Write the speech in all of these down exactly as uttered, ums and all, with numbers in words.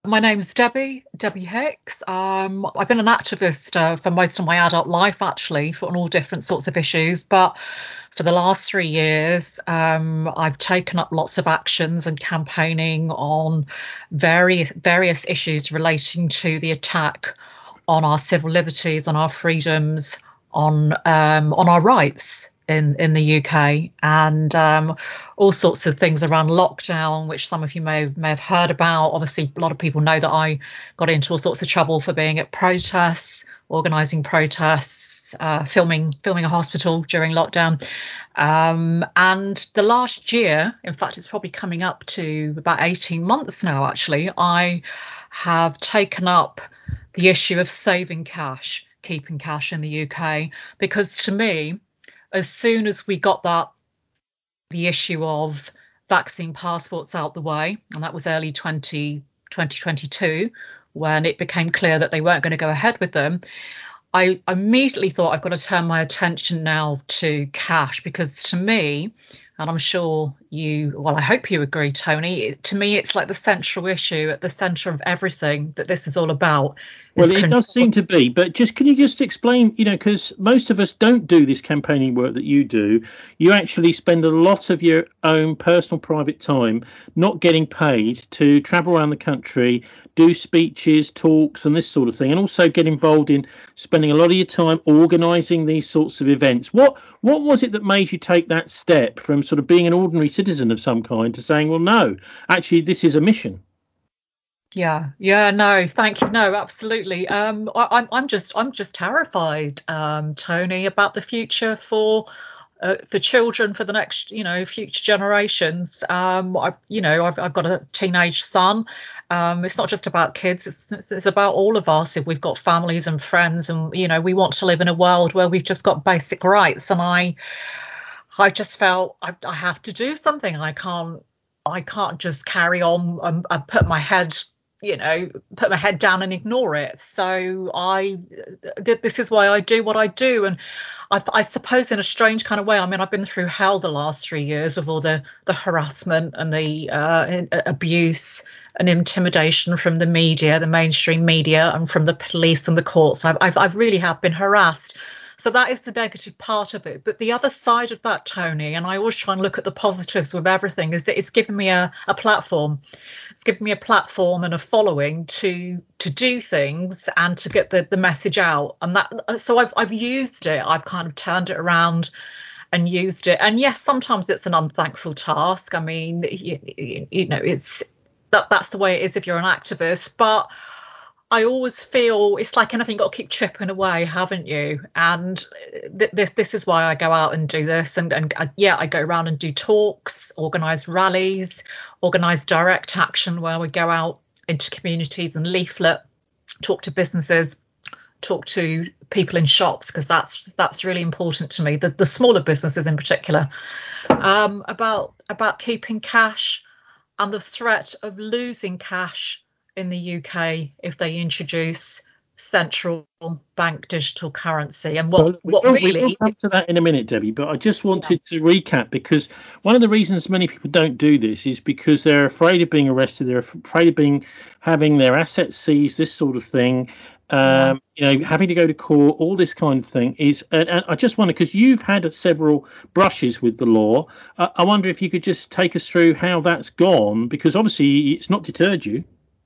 my name's Debbie, Debbie Hicks. Um, I've been an activist uh, for most of my adult life, actually, for on all different sorts of issues. But for the last three years, um, I've taken up lots of actions and campaigning on various various issues relating to the attack on our civil liberties, on our freedoms, on um, on our rights in in the U K, and um, all sorts of things around lockdown, which some of you may may have heard about. Obviously, a lot of people know that I got into all sorts of trouble for being at protests, organising protests, uh, filming filming a hospital during lockdown. Um, and the last year, in fact, it's probably coming up to about eighteen months now, actually, I have taken up the issue of saving cash, keeping cash in the U K, because to me, as soon as we got that, the issue of vaccine passports out the way, and that was early twenty twenty-two, when it became clear that they weren't going to go ahead with them, I immediately thought I've got to turn my attention now to cash, because to me, and I'm sure you, well, I hope you agree, Tony, it, to me, it's like the central issue at the centre of everything that this is all about. Well, it does seem to be, but just can you just explain, you know, because most of us don't do this campaigning work that you do. You actually spend a lot of your own personal private time not getting paid to travel around the country, do speeches, talks and this sort of thing, and also get involved in spending a lot of your time organising these sorts of events. What what was it that made you take that step from sort of being an ordinary citizen of some kind to saying, well, no, actually, this is a mission? Yeah, yeah, no, thank you. No, absolutely. Um, I, I'm, I'm just, I'm just terrified, um, Tony, about the future for, uh, for children, for the next, you know, future generations. Um, I, you know, I've, I've got a teenage son. Um, it's not just about kids; it's, it's, it's about all of us. If we've got families and friends, and you know, we want to live in a world where we've just got basic rights. And I, I just felt I, I have to do something. I can't, I can't just carry on and, and put my head. you know, put my head down and ignore it. So I, th- this is why I do what I do. And I, I suppose in a strange kind of way, I mean, I've been through hell the last three years with all the, the harassment and the uh, abuse and intimidation from the media, the mainstream media, and from the police and the courts. I've, I've, I've really have been harassed. So that is the negative part of it. But the other side of that, Tony, and I always try and look at the positives with everything, is that it's given me a, a platform. It's given me a platform and a following to to do things and to get the, the message out. And that, so I've I've used it. I've kind of turned it around and used it. And yes, sometimes it's an unthankful task. I mean, you, you know, it's that that's the way it is if you're an activist. But I always feel it's like anything, you've got to keep chipping away, haven't you? And th- this this is why I go out and do this. And, and I, yeah, I go around and do talks, organise rallies, organise direct action where we go out into communities and leaflet, talk to businesses, talk to people in shops, because that's that's really important to me, the, the smaller businesses in particular, um, about about keeping cash and the threat of losing cash in the U K if they introduce central bank digital currency. And what, Well, we what will, really... we will come to that in a minute, Debbie, but I just wanted yeah. to recap, because one of the reasons many people don't do this is because they're afraid of being arrested, they're afraid of being having their assets seized, this sort of thing, um, yeah. you know, having to go to court, all this kind of thing is, and, and I just wonder, because you've had several brushes with the law, uh, I wonder if you could just take us through how that's gone, because obviously it's not deterred you.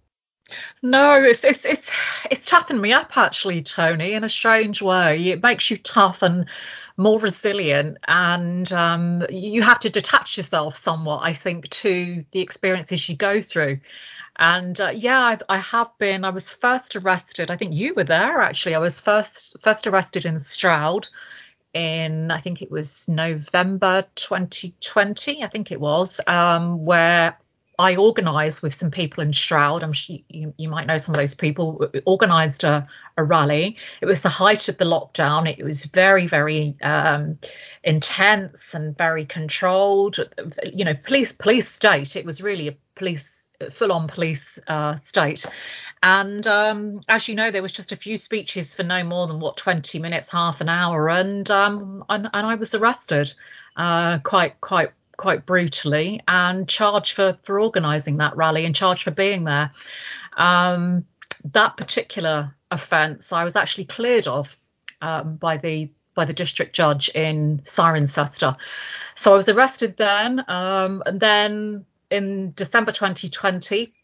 No, it's it's it's it's toughened me up, actually, Tony, in a strange way. It makes you tough and more resilient, and um, you have to detach yourself somewhat, I think, to the experiences you go through. And uh, yeah, I've, I have been. I was first arrested. I think you were there, actually. I was first first arrested in Stroud in, I think it was November twenty twenty. I think it was, um, where I organised with some people in Stroud. I'm sure you, you might know some of those people. We organised a, a rally. It was the height of the lockdown. It was very, very um, intense and very controlled. You know, police police state. It was really a police full-on police uh, state. And um, as you know, there was just a few speeches for no more than what twenty minutes, half an hour, and um, and, and I was arrested uh, quite quite. quite quite brutally and charged for for organising that rally and charged for being there. Um, that particular offence I was actually cleared of um, by the by the district judge in Cirencester. So I was arrested then, um, and then in December twenty twenty,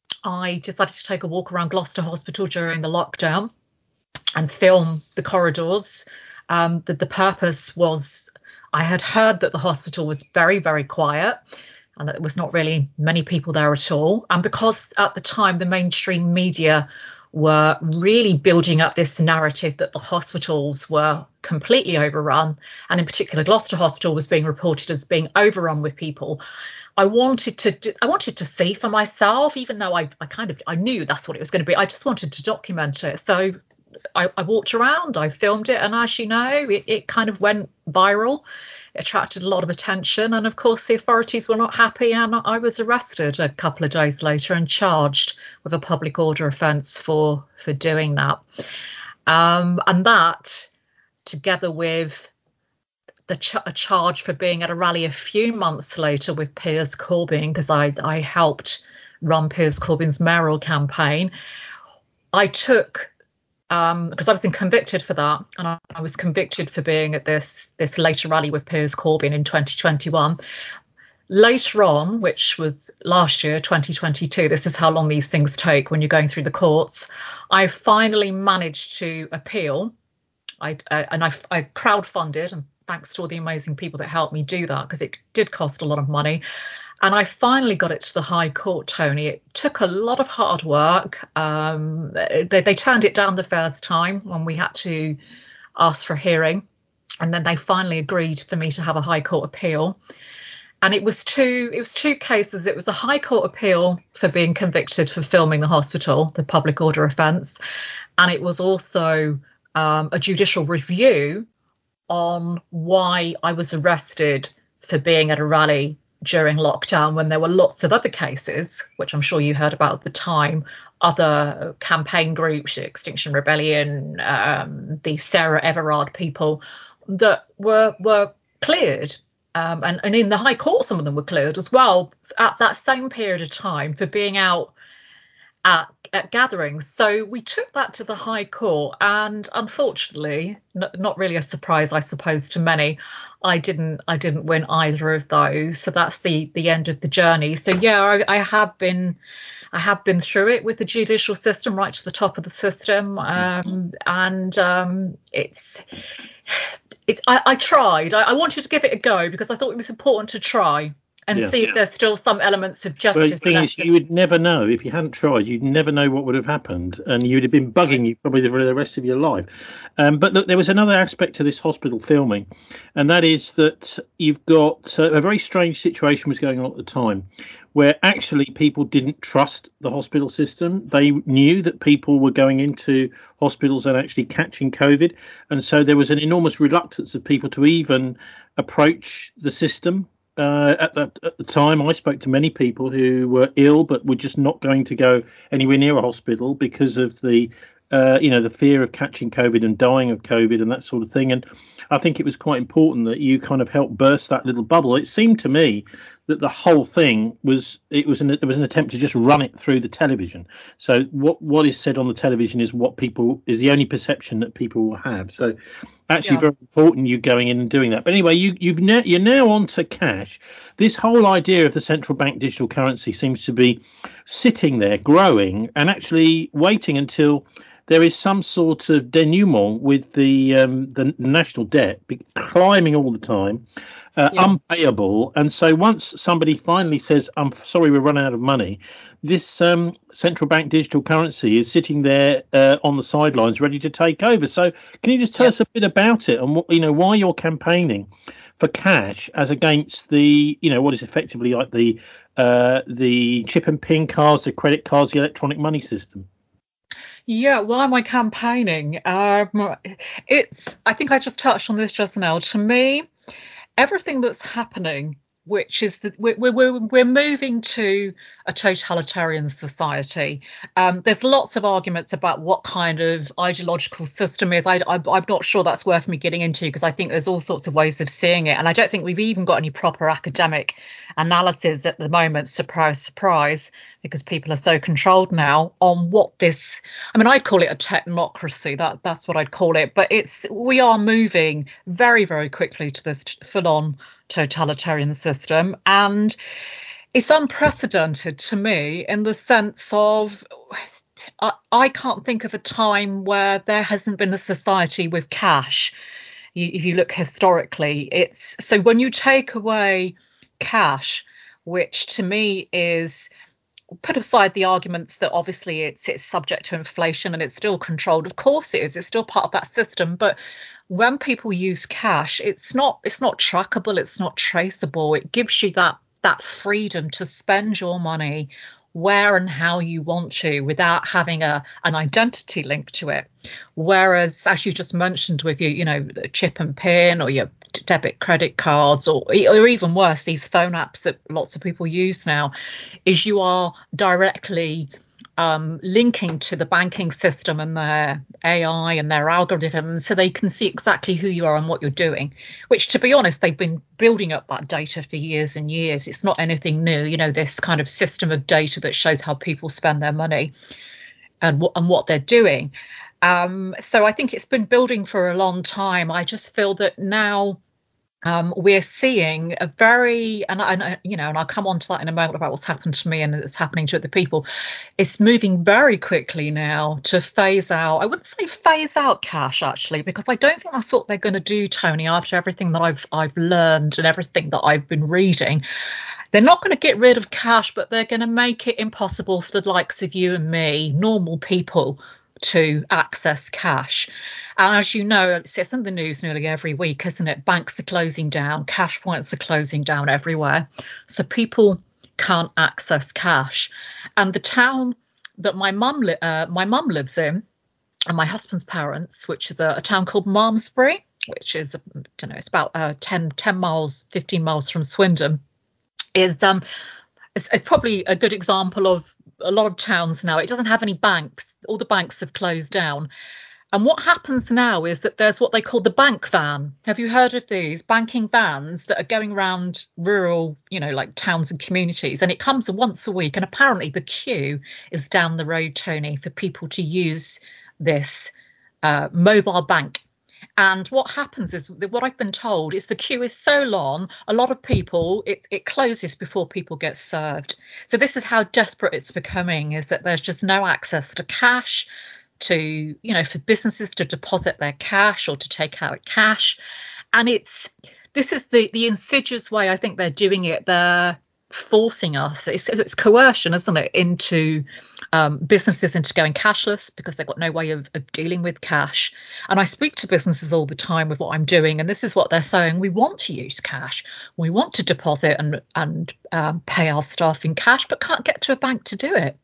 I decided to take a walk around Gloucester Hospital during the lockdown and film the corridors. Um, the, the purpose was, I had heard that the hospital was very, very quiet and that there was not really many people there at all. And because at the time the mainstream media were really building up this narrative that the hospitals were completely overrun, and in particular Gloucester Hospital was being reported as being overrun with people, I wanted to I wanted to see for myself, even though I, I kind of I knew that's what it was going to be. I just wanted to document it. So I, I walked around, I filmed it, and as you know, it, it kind of went viral. It attracted a lot of attention, and of course the authorities were not happy, and I was arrested a couple of days later and charged with a public order offence for for doing that. Um, and that, together with the ch- a charge for being at a rally a few months later with Piers Corbyn, because I I helped run Piers Corbyn's mayoral campaign, I took. Um, because I was convicted for that, and I, I was convicted for being at this this later rally with Piers Corbyn in twenty twenty-one. Later on, which was last year, twenty twenty-two, this is how long these things take when you're going through the courts, I finally managed to appeal. I, uh, and I, I crowdfunded, and thanks to all the amazing people that helped me do that, because it did cost a lot of money. And I finally got it to the High Court, Tony. It took a lot of hard work. Um, they, they turned it down the first time when we had to ask for a hearing. And then they finally agreed for me to have a High Court appeal. And it was two it was two cases. It was a High Court appeal for being convicted for filming the hospital, the public order offence. And it was also um, a judicial review on why I was arrested for being at a rally during lockdown when there were lots of other cases, which I'm sure you heard about at the time, other campaign groups, Extinction Rebellion, um, the Sarah Everard people, that were were cleared. Um, and, and in the High Court, some of them were cleared as well at that same period of time for being out at, at gatherings. So we took that to the High Court, and unfortunately, n- not really a surprise, I suppose, to many, I didn't I didn't win either of those. So that's the the end of the journey. So yeah, I, I have been I have been through it with the judicial system, right to the top of the system, um, and um, it's it's I, I tried. I, I wanted to give it a go because I thought it was important to try and Yeah. see if there's still some elements of Well, the justice thing left. is, you would never know if you hadn't tried. You'd never know what would have happened, and you'd have been bugging you probably the, the rest of your life. Um, but look, there was another aspect to this hospital filming, and that is that you've got uh, a very strange situation was going on at the time, where actually people didn't trust the hospital system. They knew that people were going into hospitals and actually catching COVID, and so there was an enormous reluctance of people to even approach the system. Uh, at, the, at the time, I spoke to many people who were ill but were just not going to go anywhere near a hospital because of the, uh, you know, the fear of catching COVID and dying of COVID and that sort of thing. And I think it was quite important that you kind of helped burst that little bubble. It seemed to me that the whole thing was it was an it was an attempt to just run it through the television. So what what is said on the television is what people is the only perception that people will have. So actually Yeah. very important you going in and doing that. But anyway, you you've ne- you're now on to cash. This whole idea of the central bank digital currency seems to be sitting there growing and actually waiting until there is some sort of denouement with the um, the national debt climbing all the time, uh, Yeah. unpayable. And so once somebody finally says, I'm sorry, we're running out of money, this um, central bank digital currency is sitting there uh, on the sidelines ready to take over. So can you just tell Yeah. us a bit about it and what, you know, why you're campaigning for cash as against the, you know, what is effectively like the uh, the chip and pin cards, the credit cards, the electronic money system? Yeah, why am I campaigning? Um, it's, I think I just touched on this just now. To me, everything that's happening which is that we're, we're, we're moving to a totalitarian society. Um, there's lots of arguments about what kind of ideological system is. I, I, I'm not sure that's worth me getting into, because I think there's all sorts of ways of seeing it. And I don't think we've even got any proper academic analysis at the moment, surprise, surprise, because people are so controlled now on what this, I mean, I'd call it a technocracy. That, that's what I'd call it. But it's we are moving very, very quickly to this full-on totalitarian system, and it's unprecedented to me in the sense of I, I can't think of a time where there hasn't been a society with cash. You, if you look historically, it's so when you take away cash, which to me is, put aside the arguments that obviously it's it's subject to inflation and it's still controlled. Of course it is. It's still part of that system. But when people use cash, it's not it's not trackable. It's not traceable. It gives you that that freedom to spend your money where and how you want to without having a an identity link to it. Whereas, as you just mentioned, with your, you know, the chip and pin or your debit credit cards, or or even worse, these phone apps that lots of people use now, is you are directly um, linking to the banking system and their A I and their algorithms, so they can see exactly who you are and what you're doing, which, to be honest, they've been building up that data for years and years. It's not anything new, you know, this kind of system of data that shows how people spend their money and what and what they're doing. Um, so I think it's been building for a long time. I just feel that now Um, we're seeing a very, and, and you know, and I'll come on to that in a moment about what's happened to me and it's happening to other people. It's moving very quickly now to phase out. I wouldn't say phase out cash, actually, because I don't think that's what they're going to do, Tony. After everything that I've I've learned and everything that I've been reading, they're not going to get rid of cash, but they're going to make it impossible for the likes of you and me, normal people, to access cash. And as you know, it's in the news nearly every week, isn't it? Banks are closing down, cash points are closing down everywhere. So people can't access cash. And the town that my mum li- uh, my mum lives in, and my husband's parents, which is a, a town called Malmesbury, which is, I don't know, it's about uh, ten, ten miles, fifteen miles from Swindon, is um, it's, it's probably a good example of a lot of towns now. It doesn't have any banks. All the banks have closed down. And what happens now is that there's what they call the bank van. Have you heard of these banking vans that are going around rural, you know, like towns and communities? And it comes once a week. And apparently the queue is down the road, Tony, for people to use this uh, mobile bank. And what happens is, what I've been told is the queue is so long, a lot of people, it, it closes before people get served. So this is how desperate it's becoming, is that there's just no access to cash, to, you know, for businesses to deposit their cash or to take out cash. And it's, this is the, the insidious way I think they're doing it. They're forcing us, it's, it's coercion, isn't it, into um, businesses into going cashless because they've got no way of, of dealing with cash. And I speak to businesses all the time with what I'm doing, and this is what they're saying: we want to use cash, we want to deposit and and um, pay our staff in cash, but can't get to a bank to do it.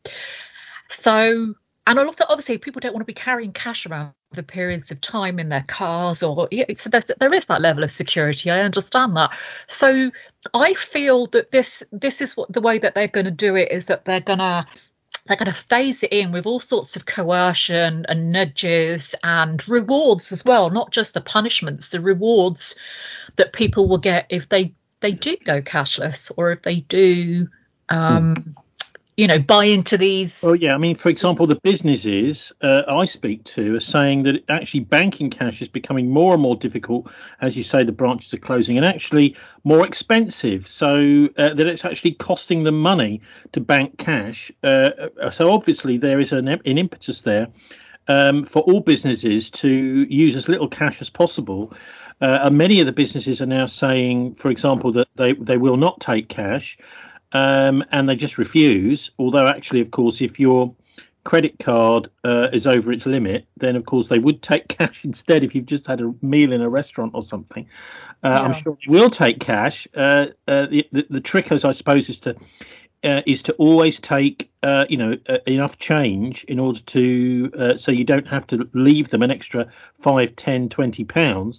So, and a lot of, obviously, people don't want to be carrying cash around for periods of time in their cars, or so there's, there is that level of security. I understand that. So I feel that this this is what the way that they're going to do it is that they're going to they're going to phase it in with all sorts of coercion and nudges and rewards as well, not just the punishments, the rewards that people will get if they they do go cashless, or if they do um mm. you know, buy into these. Well, yeah, I mean, for example, the businesses uh, I speak to are saying that actually banking cash is becoming more and more difficult. As you say, the branches are closing, and actually more expensive, so uh, that it's actually costing them money to bank cash. Uh, so obviously there is an, an impetus there um, for all businesses to use as little cash as possible. Uh, and many of the businesses are now saying, for example, that they, they will not take cash. Um, and they just refuse. Although actually, of course, if your credit card uh, is over its limit, then of course they would take cash instead. If you've just had a meal in a restaurant or something, uh, yeah. I'm sure they will take cash. Uh, uh, the, the the trick, as I suppose, is to uh, is to always take uh, you know uh, enough change in order to uh, so you don't have to leave them an extra five, ten, twenty pounds.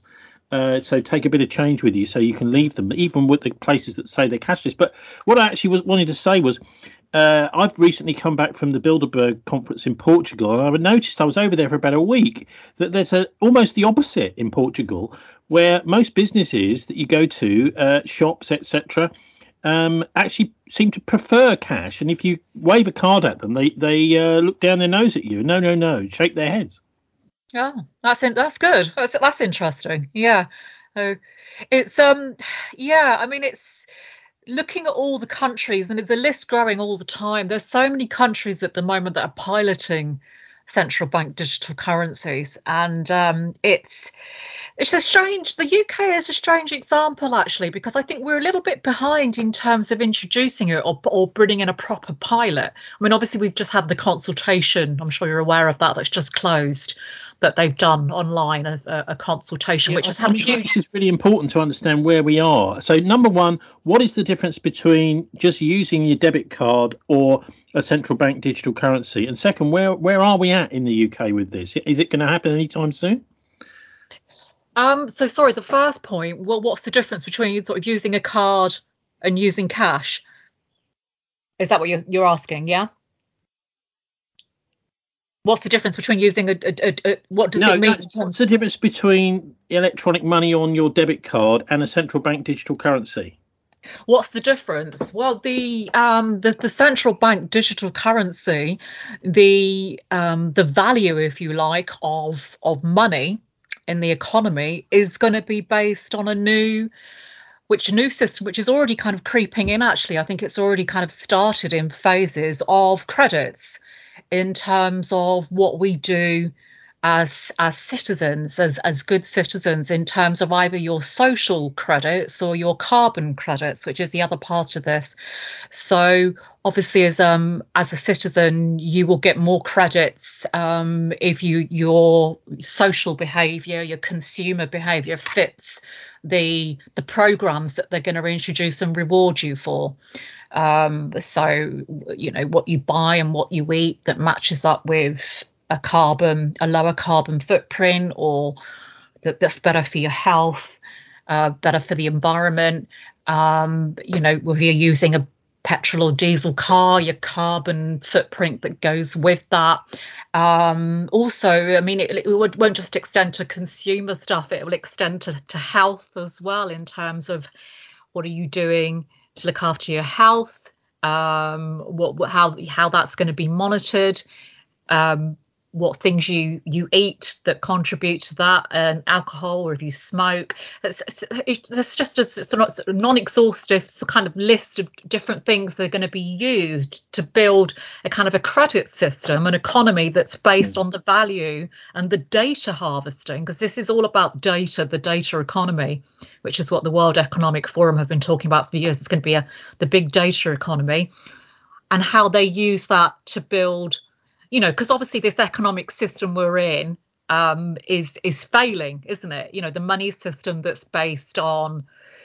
Uh, so take a bit of change with you so you can leave them, even with the places that say they're cashless. But what I actually was wanting to say was, uh, I've recently come back from the Bilderberg conference in Portugal, and I noticed I was over there for about a week that there's a almost the opposite in Portugal, where most businesses that you go to, uh, shops, et cetera, um, actually seem to prefer cash. And if you wave a card at them, they they uh, look down their nose at you. No, no, no, shake their heads. Oh, that's in, that's good. That's that's interesting. Yeah. So it's um yeah, I mean it's looking at all the countries, and there's a list growing all the time. There's so many countries at the moment that are piloting central bank digital currencies, and um it's it's a strange, the U K is a strange example actually, because I think we're a little bit behind in terms of introducing it or, or bringing in a proper pilot. I mean, obviously we've just had the consultation, I'm sure you're aware of that, that's just closed, that they've done online, a, a consultation, Yeah, which I, has had I a mean, huge... this is really important to understand where we are. So, number one, what is the difference between just using your debit card or a central bank digital currency? And second, where where are we at in the U K with this? Is it going to happen anytime soon? Um, so sorry, the first point, well, what's the difference between sort of using a card and using cash? Is that what you're, you're asking? Yeah. What's the difference between using a, a, a, a what does No, it no. mean in What's terms? the difference between electronic money on your debit card and a central bank digital currency? What's the difference? Well, the um the, the central bank digital currency, the um the value, if you like, of of money in the economy is going to be based on a new which new system which is already kind of creeping in. Actually, I think it's already kind of started in phases of credits in terms of what we do as as citizens, as as good citizens, in terms of either your social credits or your carbon credits, which is the other part of this. So obviously, as um as a citizen, you will get more credits um if you your social behaviour, your consumer behaviour fits the the programs that they're going to introduce and reward you for. Um, so, you know, what you buy and what you eat that matches up with a carbon, a lower carbon footprint, or that, that's better for your health, uh, better for the environment. Um, you know, whether you're using a petrol or diesel car, your carbon footprint that goes with that. Um, also, I mean, it, it won't just extend to consumer stuff, it will extend to, to health as well, in terms of what are you doing to look after your health, um, what, how how that's going to be monitored, um, what things you you eat that contribute to that, and alcohol, or if you smoke. It's, it's, it's just a sort of non-exhaustive kind of list of different things that are going to be used to build a kind of a credit system, an economy that's based on the value and the data harvesting, because this is all about data, the data economy, which is what the World Economic Forum have been talking about for years. It's going to be a the big data economy, and how they use that to build, you know, because obviously this economic system we're in um, is is failing, isn't it? You know, the money system that's based on,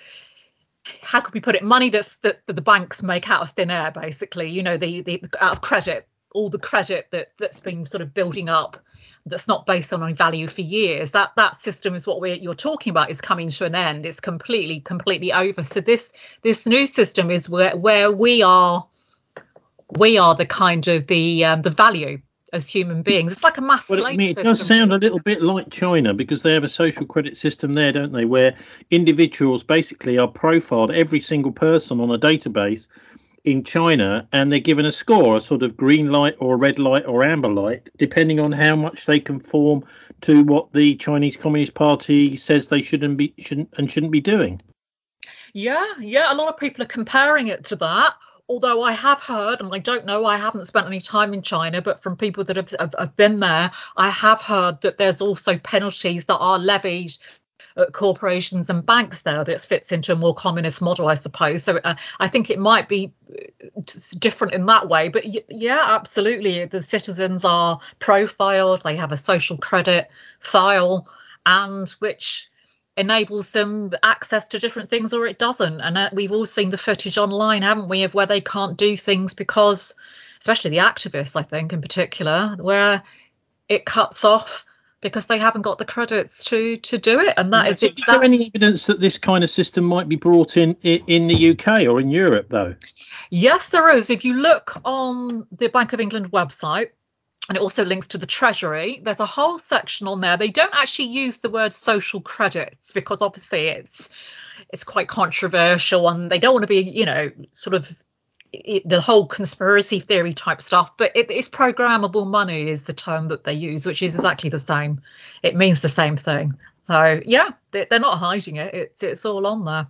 how could we put it, money that's that, that the banks make out of thin air, basically. You know, the the out of credit, all the credit that that's been sort of building up, that's not based on any value for years. That that system is what we're you're talking about is coming to an end. It's completely completely over. So this this new system is where where we are. We are the kind of the um, the value as human beings. It's like a mass Well, I slave mean, it does system. sound a little bit like China because they have a social credit system there, don't they? Where individuals basically are profiled, every single person on a database in China, and they're given a score, a sort of green light or a red light or amber light, depending on how much they conform to what the Chinese Communist Party says they shouldn't be shouldn't and shouldn't be doing. Yeah, yeah. A lot of people are comparing it to that. Although I have heard, and I don't know, I haven't spent any time in China, but from people that have, have, have been there, I have heard that there's also penalties that are levied at corporations and banks there. That fits into a more communist model, I suppose. So uh, I think it might be different in that way. But y- yeah, absolutely. The citizens are profiled. They have a social credit file, and which enables them access to different things, or it doesn't. And uh, we've all seen the footage online, haven't we, of where they can't do things because, especially the activists, I think in particular, where it cuts off because they haven't got the credits to to do it. And that Is, is there- is there exactly. any evidence that this kind of system might be brought in i- in the U K or in Europe, though? Yes, there is. If you look on the Bank of England website, and it also links to the Treasury, there's a whole section on there. They don't actually use the word social credits because obviously it's it's quite controversial, and they don't want to be, you know, sort of it, the whole conspiracy theory type stuff. But it, it's programmable money is the term that they use, which is exactly the same. It means the same thing. So yeah, they, they're not hiding it. It's it's all on there.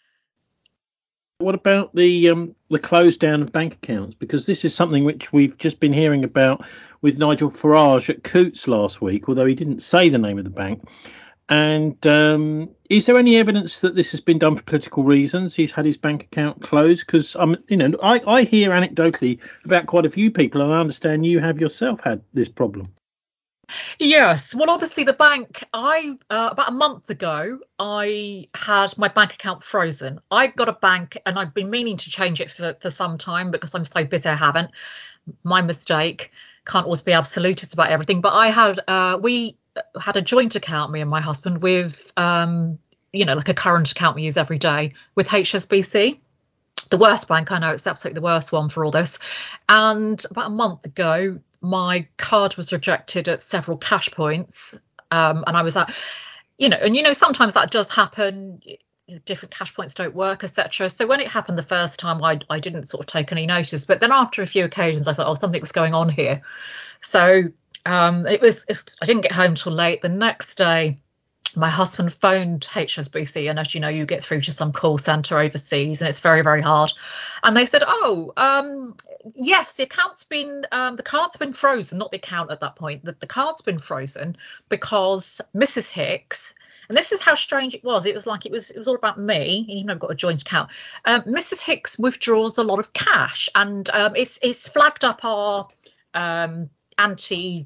What about the um, the close down of bank accounts? Because this is something which we've just been hearing about with Nigel Farage at Coutts last week, although he didn't say the name of the bank. And um, is there any evidence that this has been done for political reasons? He's had his bank account closed because I'm, um, you know, I, I hear anecdotally about quite a few people, and I understand you have yourself had this problem. Yes, well, obviously the bank. I uh, about a month ago, I had my bank account frozen. I got a bank, and I've been meaning to change it for, for some time because I'm so busy. I haven't. My mistake. Can't always be absolutist about everything. But I had. Uh, we had a joint account, me and my husband, with um, you know, like a current account we use every day with H S B C. The worst bank, I know, it's absolutely the worst one for all this. And about a month ago, my card was rejected at several cash points. Um, and I was at, you know, and, you know, sometimes that does happen. Different cash points don't work, et cetera. So when it happened the first time, I, I didn't sort of take any notice. But then after a few occasions, I thought, oh, something's going on here. So um, it was, if I didn't get home till late the next day. My husband phoned H S B C, and as you know, you get through to some call centre overseas, and it's very, very hard. And they said, "Oh, um, yes, the account's been, um, the card's been frozen, not the account at that point. The, the card's been frozen because Missus Hicks." And this is how strange it was. It was like it was it was all about me, even though I've got a joint account. Um, Missus Hicks withdraws a lot of cash, and um, it's it's flagged up our um, anti,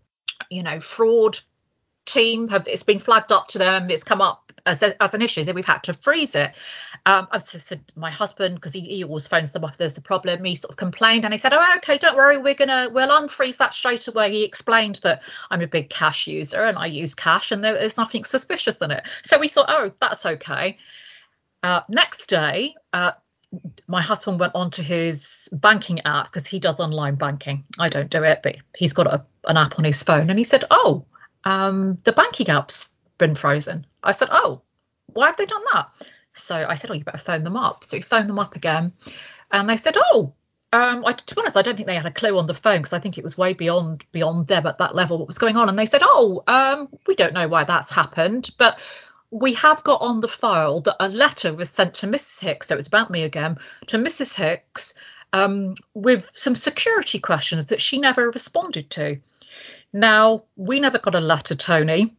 you know, fraud team. Have it's been flagged up to them. It's come up as a, as an issue, so we've had to freeze it. um I've said to my husband, because he, he always phones them up if there's a problem, he sort of complained, and he said, oh, okay, don't worry, we're gonna we'll unfreeze that straight away. He explained that I'm a big cash user and I use cash, and there is nothing suspicious in it. So we thought, oh, that's okay. Uh next day, uh my husband went onto his banking app, because he does online banking. I don't do it, but he's got a, an app on his phone, and he said, oh, um, the banking app's been frozen. I said, oh, why have they done that? So I said, oh, you better phone them up. So he phoned them up again, and they said, oh, um, I, to be honest, I don't think they had a clue on the phone, because I think it was way beyond beyond them at that level what was going on. And they said, oh, um, we don't know why that's happened, but we have got on the file that a letter was sent to Missus Hicks, so it's about me again, to Missus Hicks, um, with some security questions that she never responded to. Now, we never got a letter, Tony.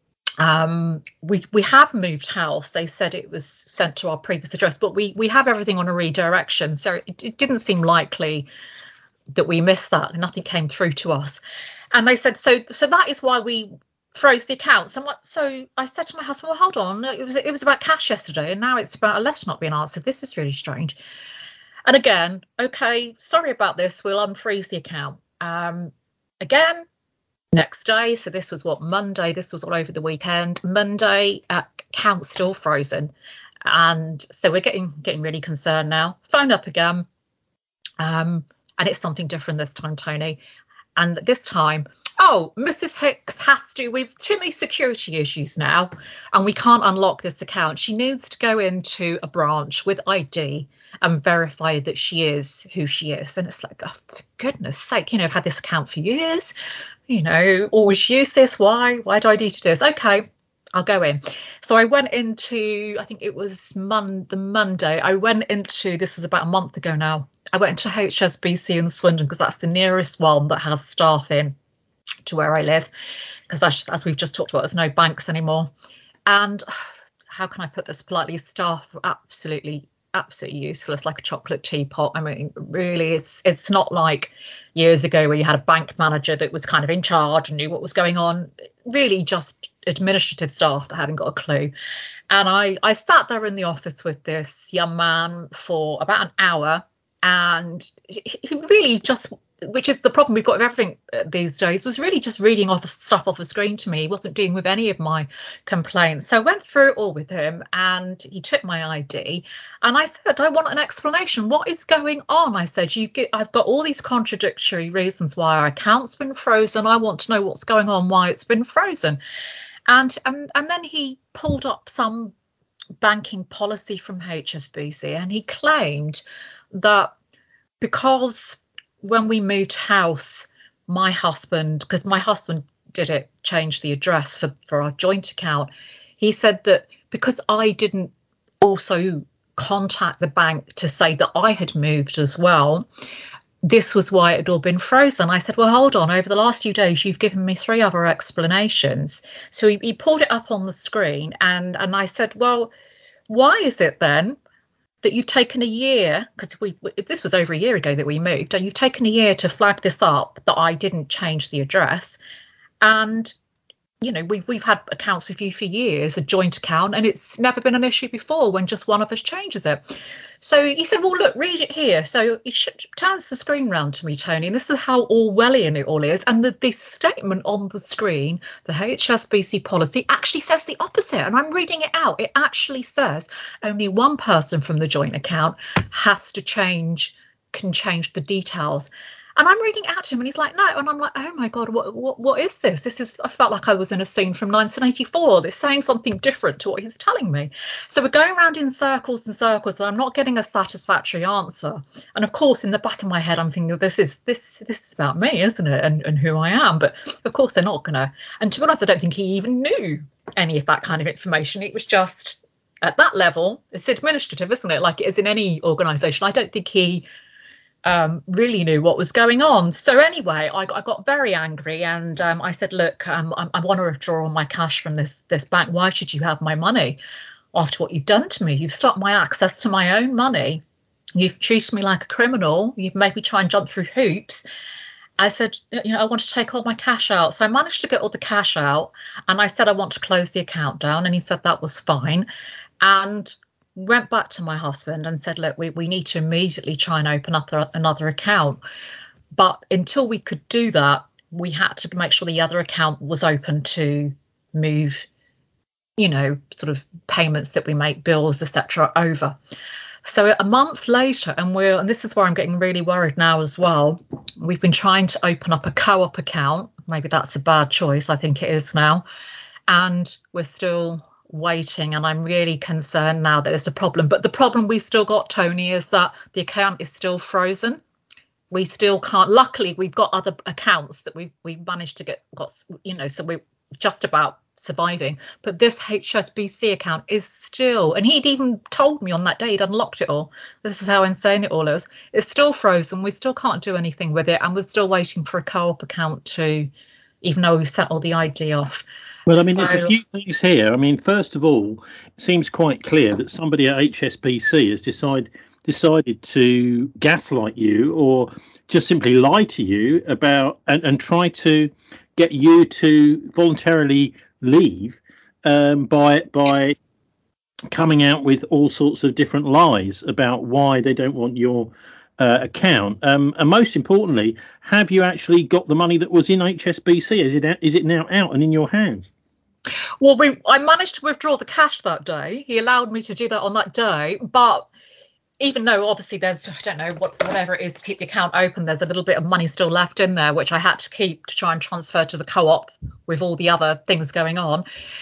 Um, we we have moved house. They said it was sent to our previous address, but we we have everything on a redirection, so it, it didn't seem likely that we missed that. Nothing came through to us, and they said so. So that is why we froze the account. So, so I said to my husband, well, hold on, it was it was about cash yesterday, and now it's about a letter not being answered. This is really strange. And again, okay, sorry about this. We'll unfreeze the account. Um, again. Next day, so this was what, Monday, this was all over the weekend. Monday, uh, account still frozen, and so we're getting getting really concerned now. Phone up again, um, and it's something different this time, Tony. And this time, oh, Missus Hicks has to, we've too many security issues now, and we can't unlock this account. She needs to go into a branch with I D and verify that she is who she is. And it's like, oh, for goodness sake, you know, I've had this account for years, you know, always use this. Why? Why do I need to do this? Okay, I'll go in. So I went into, I think it was Mon- the Monday, I went into, this was about a month ago now, I went into H S B C in Swindon, because that's the nearest one that has staff in to where I live, because as, as we've just talked about, there's no banks anymore. And how can I put this politely? Staff are absolutely, absolutely useless, like a chocolate teapot. I mean, really, it's it's not like years ago where you had a bank manager that was kind of in charge and knew what was going on. Really just administrative staff that haven't got a clue. And I, I sat there in the office with this young man for about an hour, and he really just which is the problem we've got with everything these days, was really just reading off the stuff off the screen to me. He wasn't dealing with any of my complaints. So I went through it all with him, and he took my I D, and I said, I want an explanation. What is going on? I said, you get, I've got all these contradictory reasons why our account's been frozen. I want to know what's going on, why it's been frozen. And and, and then he pulled up some banking policy from H S B C, and he claimed that because when we moved house, my husband, because my husband did it, changed the address for, for our joint account. He said that because I didn't also contact the bank to say that I had moved as well, this was why it had all been frozen. I said, well, hold on. Over the last few days, you've given me three other explanations. So he, he pulled it up on the screen, and, and I said, well, why is it then that you've taken a year, because we this was over a year ago that we moved, and you've taken a year to flag this up that I didn't change the address, and you know we've we've had accounts with you for years, a joint account, and it's never been an issue before when just one of us changes it. So he said, well, look, read it here. So he turns the screen round to me, Tony, and this is how Orwellian it all is. And the, the statement on the screen, the H S B C policy, actually says the opposite. And I'm reading it out. It actually says only one person from the joint account has to change, can change the details. And I'm reading it out to him, and he's like, no. And I'm like, oh, my God, what what what is this? This is, I felt like I was in a scene from nineteen eighty-four. They're saying something different to what he's telling me. So we're going around in circles and circles, and I'm not getting a satisfactory answer. And of course, in the back of my head, I'm thinking, this is this this is about me, isn't it? And, and who I am. But of course, they're not going to. And to be honest, I don't think he even knew any of that kind of information. It was just at that level, it's administrative, isn't it? Like it is in any organisation. I don't think he Um, really knew what was going on. So anyway, I, I got very angry, and um, I said, look, um, I, I want to withdraw all my cash from this this bank. Why should you have my money after what you've done to me? You've stopped my access to my own money. You've treated me like a criminal. You've made me try and jump through hoops. I said, you know, I want to take all my cash out. So I managed to get all the cash out, and I said I want to close the account down, and he said that was fine. And went back to my husband and said, look, we, we need to immediately try and open up the, another account. But until we could do that, we had to make sure the other account was open to move, you know, sort of payments that we make, bills, et cetera, over. So a month later, and we're, and this is where I'm getting really worried now as well, we've been trying to open up a co-op account. Maybe that's a bad choice. I think it is now. And we're still waiting, and I'm really concerned now that there's a problem. But the problem we still got, Tony, is that the account is still frozen. We still can't. Luckily, we've got other accounts that we've we've managed to get got, you know, so we're just about surviving. But this H S B C account is still, and he'd even told me on that day he'd unlocked it all. This is how insane it all is. It's still frozen. We still can't do anything with it, and we're still waiting for a co-op account to, even though we've sent all the I D off. Well, I mean, so, there's a few things here. I mean, first of all, it seems quite clear that somebody at H S B C has decide, decided to gaslight you or just simply lie to you about and, and try to get you to voluntarily leave um, by by coming out with all sorts of different lies about why they don't want your uh, account. Um, and most importantly, have you actually got the money that was in H S B C? Is it is it now out and in your hands? Well, we, I managed to withdraw the cash that day. He allowed me to do that on that day. But even though obviously there's, I don't know, what, whatever it is to keep the account open, there's a little bit of money still left in there, which I had to keep to try and transfer to the co-op with all the other things going on.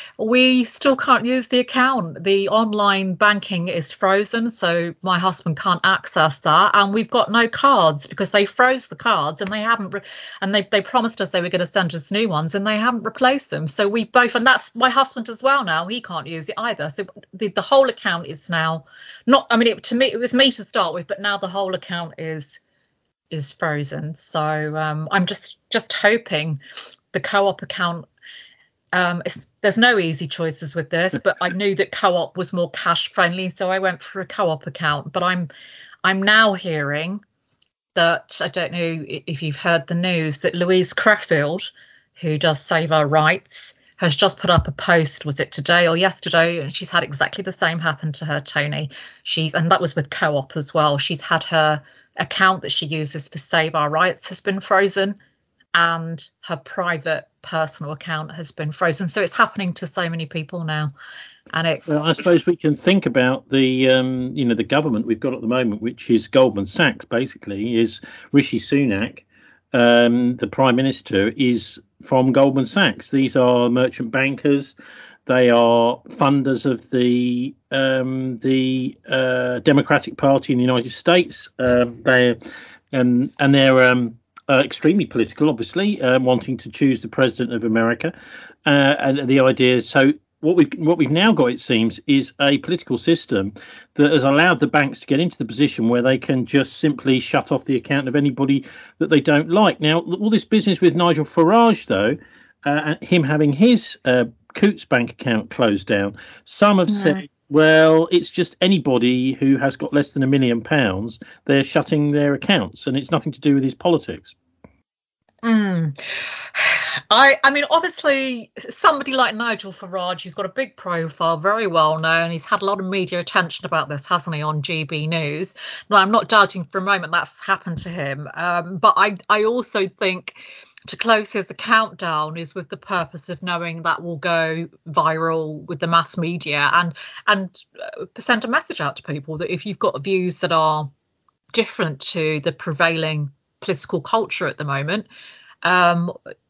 We still can't use the account. The online banking is frozen, so my husband can't access that. And we've got no cards because they froze the cards, and they haven't, re- and they, they promised us they were going to send us new ones, and they haven't replaced them. So we both, and that's my husband as well now, he can't use it either. So the, the whole account is now not, I mean, it, to me, it was me to start with, but now the whole account is is frozen. So um, I'm just just hoping the co-op account, um, it's, there's no easy choices with this, but I knew that co-op was more cash friendly, so I went for a co-op account. But I'm I'm now hearing that, I don't know if you've heard the news, that Louise Creffield, who does Save Our Rights, has just put up a post, was it today or yesterday, and she's had exactly the same happen to her, Tony. She's, and that was with co-op as well. She's had her account that she uses for Save Our Rights has been frozen, and her private personal account has been frozen. So it's happening to so many people now. And it's, well, I suppose we can think about the, um, you know, the government we've got at the moment, which is Goldman Sachs, basically, is Rishi Sunak, um, the Prime Minister, is from Goldman Sachs. These are merchant bankers. They are funders of the um, the uh, Democratic Party in the United States. Um, they and and they're um, uh, extremely political, obviously, uh, wanting to choose the president of America. Uh, and the idea, so what we've what we've now got, it seems, is a political system that has allowed the banks to get into the position where they can just simply shut off the account of anybody that they don't like. Now, all this business with Nigel Farage, though, uh, him having his uh, Coutts bank account closed down, some have yeah. said, well, it's just anybody who has got less than a million pounds, they're shutting their accounts, and it's nothing to do with his politics. Mm. I, I mean, obviously, somebody like Nigel Farage, who's got a big profile, very well known, he's had a lot of media attention about this, hasn't he, on G B News? Now, I'm not doubting for a moment that's happened to him, um, but I, I also think to close his account down is with the purpose of knowing that will go viral with the mass media and and send a message out to people that if you've got views that are different to the prevailing political culture at the moment, um,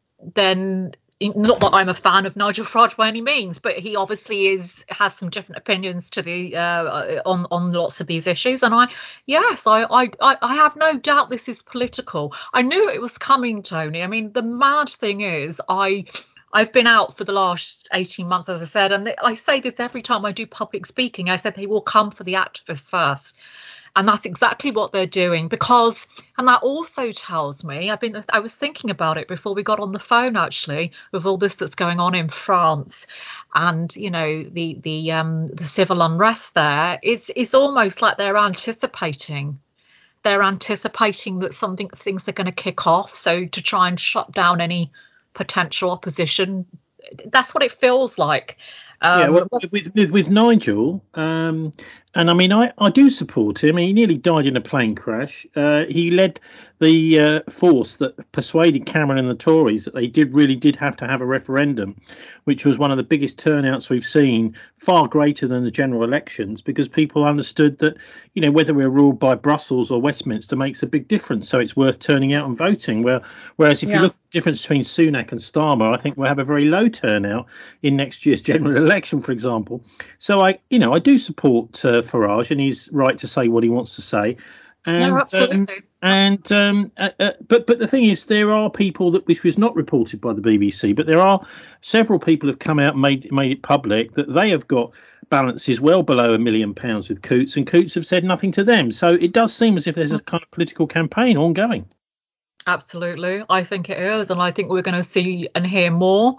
then not that I'm a fan of Nigel Farage by any means, but he obviously is has some different opinions to the uh, on on lots of these issues. And I, yes, I, I I have no doubt this is political. I knew it was coming, Tony. I mean, the mad thing is, I. I've been out for the last eighteen months, as I said, and I say this every time I do public speaking. I said they will come for the activists first. And that's exactly what they're doing, because, and that also tells me, I've been, I was thinking about it before we got on the phone, actually, with all this that's going on in France, and you know the the um the civil unrest there is is almost like they're anticipating, they're anticipating that something things are going to kick off, so to try and shut down any potential opposition. That's what it feels like. Um, yeah, well, with, with with Nigel, um, and I mean, I, I do support him. He nearly died in a plane crash. Uh, he led the uh, force that persuaded Cameron and the Tories that they did really did have to have a referendum, which was one of the biggest turnouts we've seen, far greater than the general elections, because people understood that, you know, whether we're ruled by Brussels or Westminster makes a big difference. So it's worth turning out and voting. Well, whereas if yeah. you look at the difference between Sunak and Starmer, I think we'll have a very low turnout in next year's general election, for example. So I, you know, I do support uh, Farage, and he's right to say what he wants to say. And, no, absolutely. Um, and um, uh, uh, but but the thing is, there are people that which was not reported by the B B C, but there are several people have come out and made made it public that they have got balances well below a million pounds with Coutts, and Coutts have said nothing to them. So it does seem as if there's a kind of political campaign ongoing. Absolutely, I think it is, and I think we're going to see and hear more.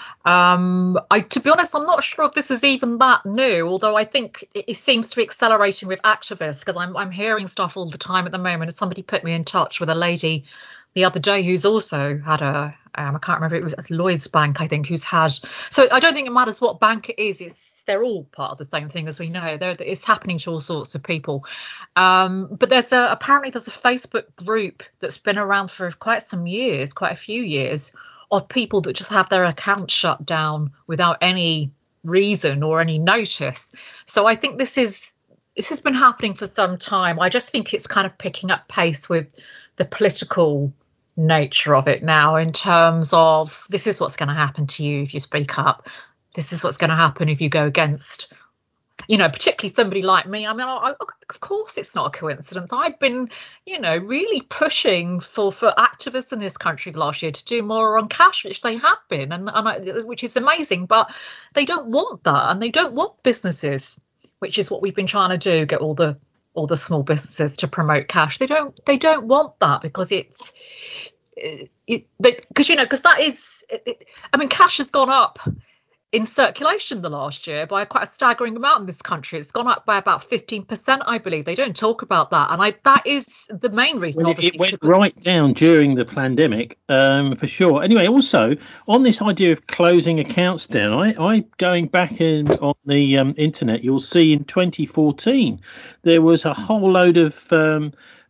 Um, I, to be honest, I'm not sure if this is even that new, although I think it, it seems to be accelerating with activists, because I'm I'm hearing stuff all the time at the moment. Somebody put me in touch with a lady the other day who's also had a, um, I can't remember, it was Lloyds Bank, I think, who's had, so I don't think it matters what bank it is, it's they're all part of the same thing, as we know. They're, it's happening to all sorts of people. Um, but there's a, apparently there's a Facebook group that's been around for quite some years, quite a few years, of people that just have their accounts shut down without any reason or any notice. So I think this is this has been happening for some time. I just think it's kind of picking up pace with the political nature of it now, in terms of this is what's going to happen to you if you speak up. This is what's going to happen if you go against, you know, particularly somebody like me. I mean, I, I, of course, it's not a coincidence. I've been, you know, really pushing for, for activists in this country last year to do more on cash, which they have been, and, and I, which is amazing. But they don't want that, and they don't want businesses, which is what we've been trying to do, get all the all the small businesses to promote cash. They don't they don't want that, because it's it, because you know because that is it, it, I mean, cash has gone up in circulation the last year by quite a staggering amount in this country. It's gone up by about fifteen percent, I believe. They don't talk about that. And I that is the main reason, well, obviously. It went right down during the pandemic, um, for sure. Anyway, also, on this idea of closing accounts down, I, I going back in on the um, internet, you'll see in twenty fourteen, there was a whole load of... Um,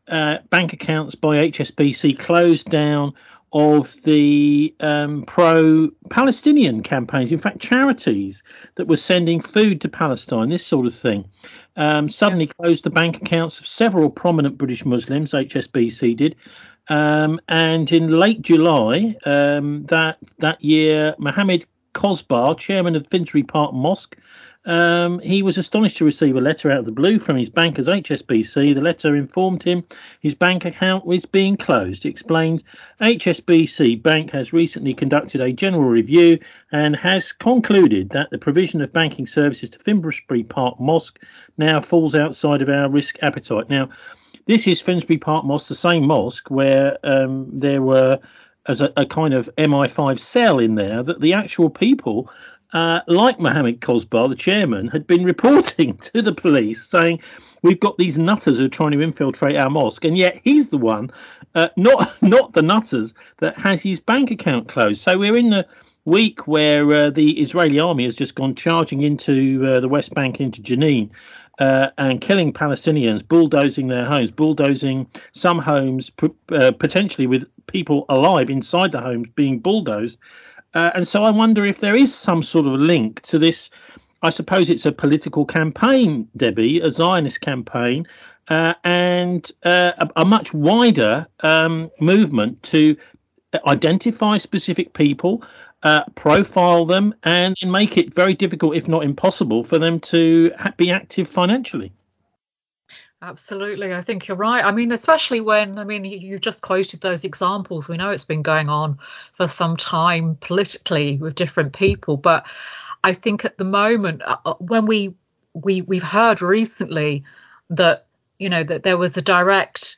uh, bank accounts by H S B C closed down of the um, pro-Palestinian campaigns, in fact, charities that were sending food to Palestine, this sort of thing, um, suddenly Yes. closed the bank accounts of several prominent British Muslims, H S B C did. Um, and in late July um, that that year, Mohammed Kosbar, chairman of Finsbury Park Mosque, um, he was astonished to receive a letter out of the blue from his bankers, H S B C. The letter informed him his bank account was being closed. It explained H S B C Bank has recently conducted a general review and has concluded that the provision of banking services to Finsbury Park Mosque now falls outside of our risk appetite. Now, this is Finsbury Park Mosque, the same mosque where um, there were, as a, a kind of M I five cell in there, that the actual people, uh, like Mohammed Kosbar, the chairman, had been reporting to the police saying, we've got these nutters who are trying to infiltrate our mosque, and yet he's the one, uh, not not the nutters, that has his bank account closed. So we're in the week where uh, the Israeli army has just gone charging into uh, the West Bank, into Jenin, uh, and killing Palestinians, bulldozing their homes, bulldozing some homes, uh, potentially with people alive inside the homes being bulldozed. Uh, and so I wonder if there is some sort of link to this. I suppose it's a political campaign, Debbie, a Zionist campaign, uh, and uh, a, a much wider um, movement to identify specific people, uh, profile them, and make it very difficult, if not impossible, for them to ha- be active financially. Absolutely. I think you're right. I mean, especially when, I mean, you, you just quoted those examples. We know it's been going on for some time politically with different people. But I think at the moment, uh, when we, we, we've heard recently that, you know, that there was a direct,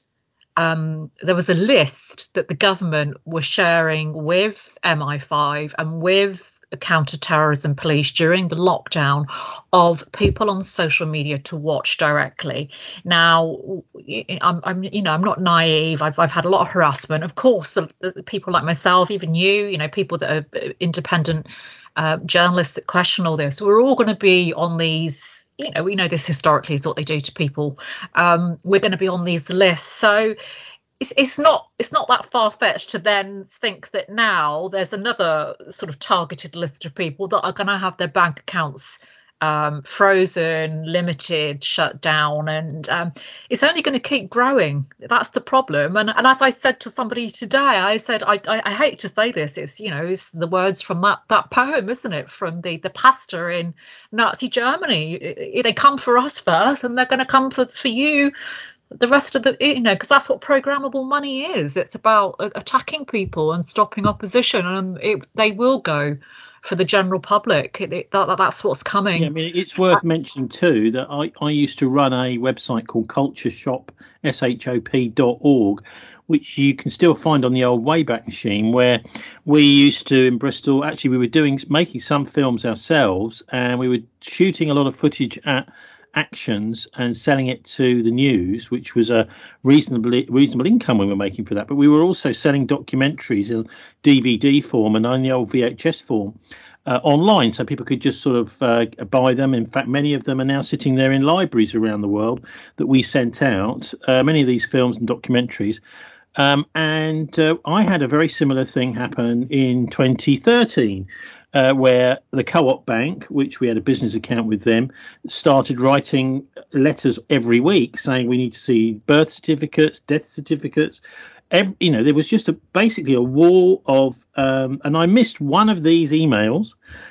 um, there was a list that the government was sharing with M I five and with counter-terrorism police during the lockdown of people on social media to watch directly. Now, I'm, I'm you know, I'm not naive. I've, I've had a lot of harassment. Of course, the, the people like myself, even you, you know, people that are independent uh, journalists that question all this. We're all going to be on these. You know, we know this historically is what they do to people. Um, we're going to be on these lists. So it's, it's not it's not that far-fetched to then think that now there's another sort of targeted list of people that are going to have their bank accounts um, frozen, limited, shut down, and um, it's only going to keep growing. That's the problem. And, and as I said to somebody today, I said I, I, I hate to say this. It's you know it's the words from that that poem, isn't it? From the the pastor in Nazi Germany. It, it, they come for us first, and they're going to come for for you. The rest of the, you know, because that's what programmable money is. It's about attacking people and stopping opposition, and it, they will go for the general public. It, it, that, that's what's coming. Yeah, I mean, it's worth mentioning too that I, I used to run a website called Culture Shop, S H O P dot org, which you can still find on the old Wayback Machine, where we used to in Bristol. Actually, we were doing making some films ourselves, and we were shooting a lot of footage at actions and selling it to the news, which was a reasonably reasonable income we were making for that. But we were also selling documentaries in D V D form and on the old V H S form. Uh, online, so people could just sort of uh, buy them. In fact, many of them are now sitting there in libraries around the world that we sent out, uh, many of these films and documentaries. Um, and uh, I had a very similar thing happen in twenty thirteen, uh, where the Co-op Bank, which we had a business account with them, started writing letters every week saying we need to see birth certificates, death certificates. Every, you know, there was just a, basically a wall of, um, and I missed one of these emails.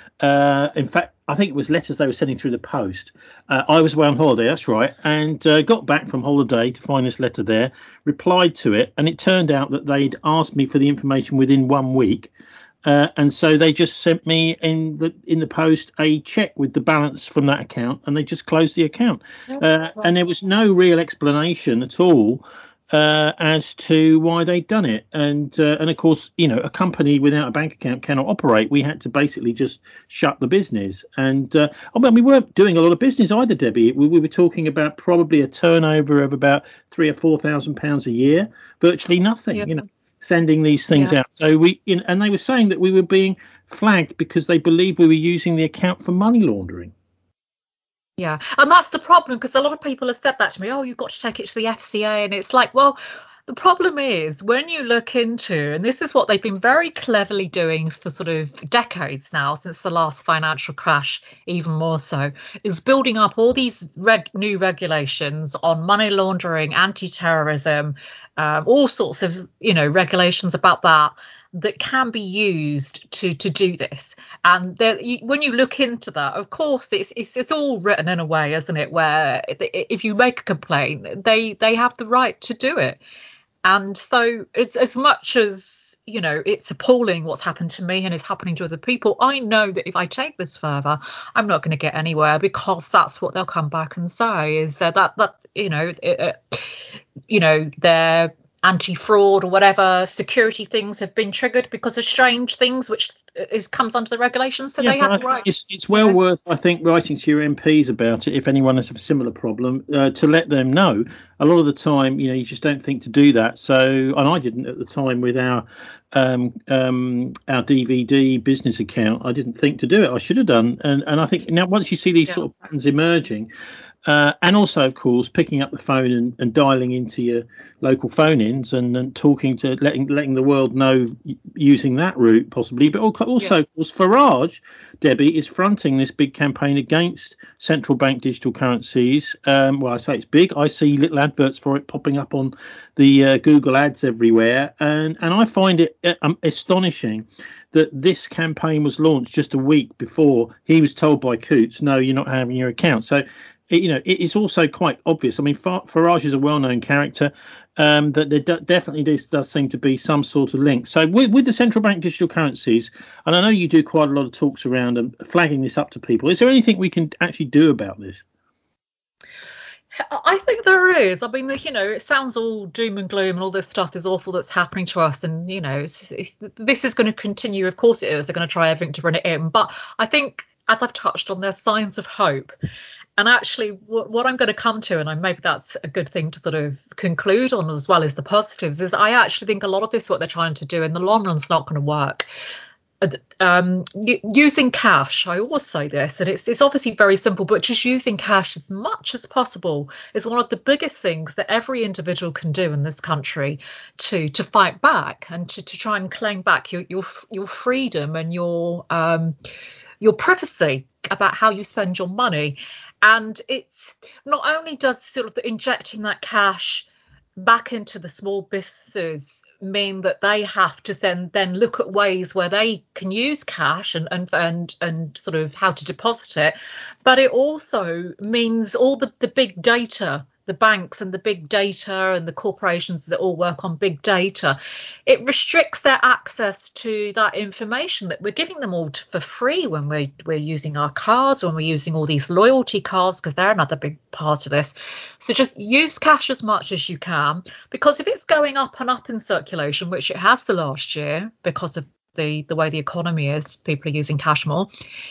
Uh, in fact, I think it was letters they were sending through the post. Uh, I was away on holiday, that's right, and uh, got back from holiday to find this letter there, replied to it, and it turned out that they'd asked me for the information within one week. Uh, and so they just sent me in the in the post a check with the balance from that account, and they just closed the account. Uh, and there was no real explanation at all uh, as to why they'd done it. And uh, and of course, you know, a company without a bank account cannot operate. We had to basically just shut the business. And uh, I mean, we weren't doing a lot of business either, Debbie. We, we were talking about probably a turnover of about three or four thousand pounds a year, virtually nothing. Yeah. You know, sending these things Yeah. out. So we, in, and they were saying that we were being flagged because they believed we were using the account for money laundering. Yeah, and that's the problem, because a lot of people have said that to me. Oh, you've got to take it to the F C A, and it's like, well, the problem is when you look into, and this is what they've been very cleverly doing for sort of decades now, since the last financial crash, even more so, is building up all these reg- new regulations on money laundering, anti-terrorism, um, all sorts of, you know, regulations about that that can be used to to do this. And there, you, when you look into that, of course, it's, it's it's all written in a way, isn't it, where if you make a complaint, they they have the right to do it. And so, it's as much as, you know, it's appalling what's happened to me and is happening to other people, I know that if I take this further, I'm not going to get anywhere, because that's what they'll come back and say is uh, that that you know, it, uh, you know, they're anti-fraud or whatever security things have been triggered because of strange things, which is comes under the regulations. So Yeah, they but have I the think right. it's it's You well know? worth, I think, writing to your M Ps about it if anyone has a similar problem, uh, to let them know. A lot of the time, you know, you just don't think to do that. So, and I didn't at the time with our um, um, our D V D business account. I didn't think to do it. I should have done. And and I think now once you see these Yeah. sort of patterns emerging, uh, and also, of course, picking up the phone and, and dialing into your local phone-ins and, and talking to letting letting the world know using that route possibly. But Yeah. also, of course, Farage, Debbie, is fronting this big campaign against central bank digital currencies. Um, well, I say it's big. I see little adverts for it popping up on the uh, Google ads everywhere, and and I find it uh, um, astonishing that this campaign was launched just a week before he was told by Coots, no, you're not having your account. So it, you know, it is also quite obvious. I mean, Farage is a well-known character. Um, that there d- definitely does, does seem to be some sort of link. So with, with the central bank digital currencies, and I know you do quite a lot of talks around and flagging this up to people. Is there anything we can actually do about this? I think there is. I mean, you know, it sounds all doom and gloom and all this stuff is awful that's happening to us. And, you know, it's, it's, this is going to continue. Of course it is. They're going to try everything to run it in. But I think, as I've touched on, there's signs of hope. And actually, what, what I'm going to come to, and I, maybe that's a good thing to sort of conclude on as well as the positives, is I actually think a lot of this, what they're trying to do in the long run, is not going to work. Um, using cash, I always say this, and it's it's obviously very simple, but just using cash as much as possible is one of the biggest things that every individual can do in this country to to fight back and to, to try and claim back your your your freedom and your um your privacy about how you spend your money. And it's not only does sort of the injecting that cash back into the small businesses mean that they have to then then look at ways where they can use cash and and and, and sort of how to deposit it, but it also means all the, the big data, the banks and the big data and the corporations that all work on big data, it restricts their access to that information that we're giving them all to, for free when we're, we're using our cards, when we're using all these loyalty cards, because they're another big part of this. So just use cash as much as you can, because if it's going up and up in circulation, which it has the last year because of the, the way the economy is, people are using cash more.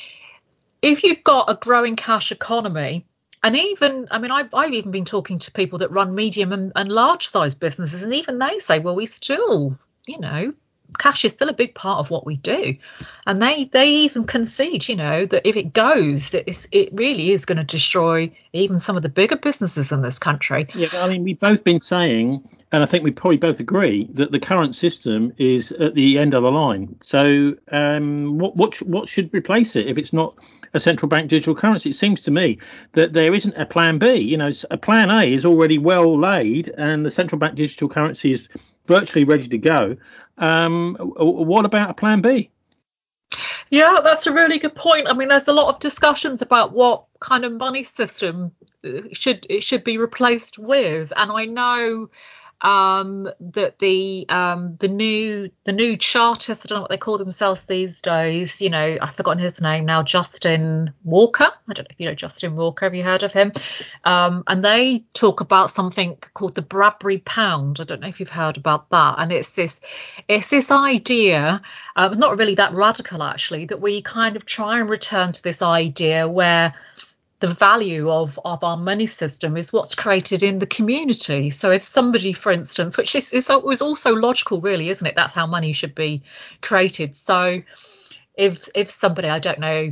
If you've got a growing cash economy, and even, I mean, I've, I've even been talking to people that run medium and, and large size businesses, and even they say, well, we still, you know, cash is still a big part of what we do. And they they even concede, you know, that if it goes, it's, it really is going to destroy even some of the bigger businesses in this country. Yeah, but I mean, we've both been saying, and I think we probably both agree that the current system is at the end of the line. So, um, what what what should replace it if it's not a central bank digital currency? It seems to me that there isn't a plan B. You know, a plan A is already well laid, and the central bank digital currency is virtually ready to go. Um, what about a plan B? Yeah, that's a really good point. I mean, there's a lot of discussions about what kind of money system should it should be replaced with, and I know um, that the um, the new the new Chartists, I don't know what they call themselves these days. You know, I've forgotten his name now. Justin Walker. I don't know if you know Justin Walker. Have you heard of him? Um, and they talk about something called the Bradbury Pound. I don't know if you've heard about that. And it's this it's this idea, uh, not really that radical actually, that we kind of try and return to this idea where the value of, of our money system is what's created in the community. So if somebody, for instance, which is, is, is also logical, really, isn't it? That's how money should be created. So if if somebody, I don't know,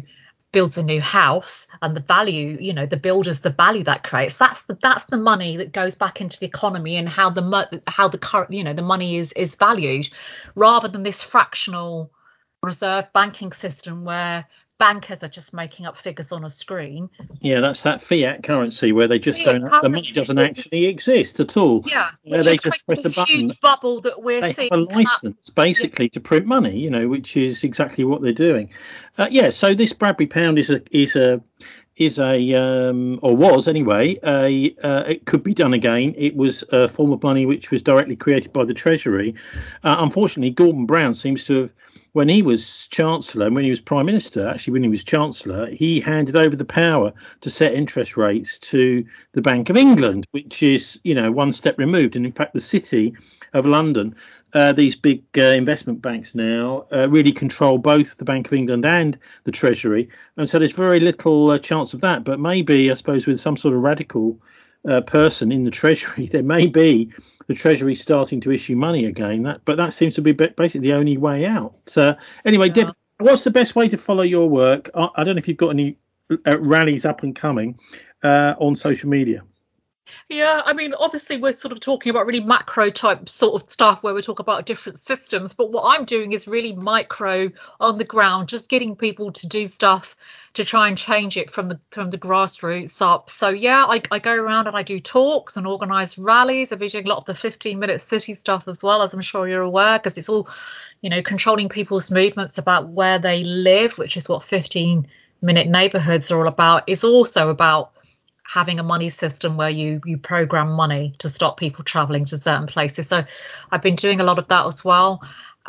builds a new house, and the value, you know, the builders, the value that creates, that's the that's the money that goes back into the economy, and how the mo- how the current, you know, the money is is valued, rather than this fractional reserve banking system where bankers are just making up figures on a screen. Yeah, that's that fiat currency where they just Fiat don't, the money currency, doesn't which is, actually exist at all. yeah, Where which they is just creating press a this button. huge bubble that we're They seeing have a come up. license basically to print money, you know, which is exactly what they're doing. Uh, yeah, so this Bradbury pound is a is a is a um, or was anyway. A uh, it could be done again. It was a form of money which was directly created by the Treasury. Uh, unfortunately, Gordon Brown seems to have, when he was Chancellor and when he was Prime Minister, actually when he was Chancellor, he handed over the power to set interest rates to the Bank of England, which is, you know, one step removed. And in fact, the City of London, uh, these big uh, investment banks now uh, really control both the Bank of England and the Treasury. And so there's very little uh, chance of that. But maybe, I suppose, with some sort of radical uh, person in the Treasury, there may be the Treasury starting to issue money again. That, but that seems to be basically the only way out. Uh, anyway, Yeah. Deb, what's the best way to follow your work? I, I don't know if you've got any uh, rallies up and coming uh, on social media. Yeah, I mean, obviously we're sort of talking about really macro type sort of stuff where we talk about different systems, but what I'm doing is really micro on the ground, just getting people to do stuff to try and change it from the from the grassroots up. So yeah, I, I go around and I do talks and organise rallies. I've been doing a lot of the fifteen minute city stuff as well, as I'm sure you're aware, because it's all, you know, controlling people's movements about where they live, which is what fifteen minute neighbourhoods are all about. It's also about having a money system where you you program money to stop people traveling to certain places. So I've been doing a lot of that as well,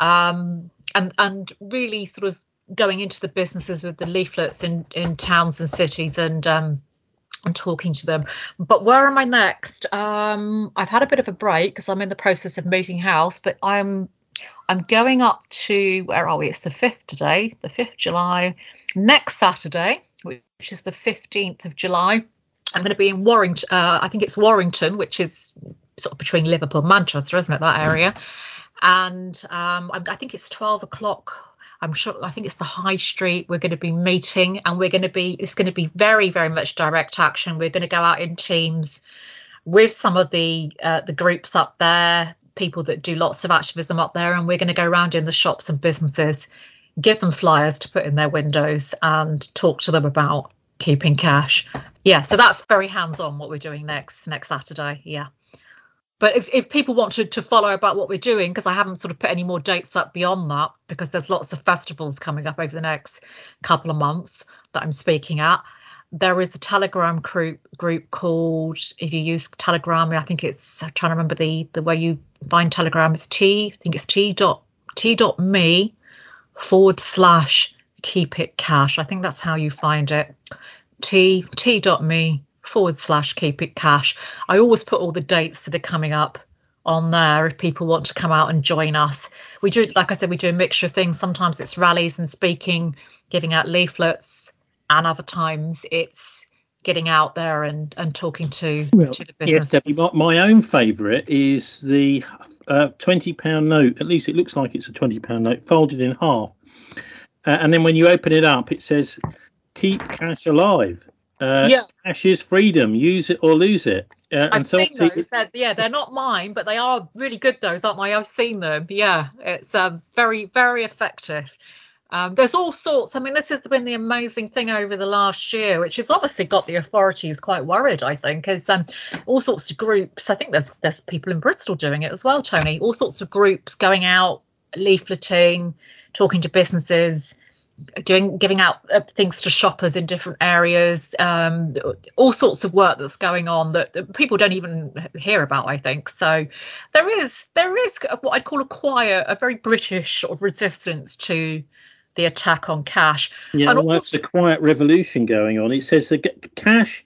um, and and really sort of going into the businesses with the leaflets in in towns and cities, and um, and talking to them. But where am I next? Um, I've had a bit of a break because I'm in the process of moving house, but I'm I'm going up to, where are we? It's the fifth today, the fifth of July. Next Saturday, which is the fifteenth of July, I'm going to be in Warrington. Uh, I think it's Warrington, which is sort of between Liverpool and Manchester, isn't it, that area? And um, I, I think it's twelve o'clock. I'm sure, I think it's the High Street. We're going to be meeting, and we're going to be, it's going to be very, very much direct action. We're going to go out in teams with some of the uh, the groups up there, people that do lots of activism up there, and we're going to go around in the shops and businesses, give them flyers to put in their windows and talk to them about keeping cash. Yeah, so that's very hands-on what we're doing next next Saturday. Yeah, but if, if people want to, to follow about what we're doing, because I haven't sort of put any more dates up beyond that, because there's lots of festivals coming up over the next couple of months that I'm speaking at. There is a Telegram group group called, if you use Telegram, I think it's, I'm trying to remember the the way you find Telegram, it's T, I think it's T dot T dot me forward slash keep it cash. I think that's how you find it. T T.me forward slash keep it cash. I always put all the dates that are coming up on there if people want to come out and join us. We do, like I said, we do a mixture of things. Sometimes it's rallies and speaking, giving out leaflets, and other times it's getting out there and, and talking to, well, to the yes, businesses. Debbie, my own favourite is the uh, twenty pound note. At least it looks like it's a twenty pound note folded in half. Uh, and then when you open it up, it says, keep cash alive. Uh, Yeah. Cash is freedom. Use it or lose it. Uh, I've and so seen those. They're, yeah, they're not mine, but they are really good, those, aren't they? I've seen them. Yeah, it's um, very, very effective. Um, there's all sorts. I mean, this has been the amazing thing over the last year, which has obviously got the authorities quite worried, I think, is um, all sorts of groups. I think there's there's people in Bristol doing it as well, Tony. All sorts of groups going out, leafleting, talking to businesses, doing giving out uh, things to shoppers in different areas, um, all sorts of work that's going on that, that people don't even hear about, I think. So there is there is what I'd call a quiet, a very British sort of resistance to the attack on cash. yeah, And almost also, a quiet revolution going on. It says that cash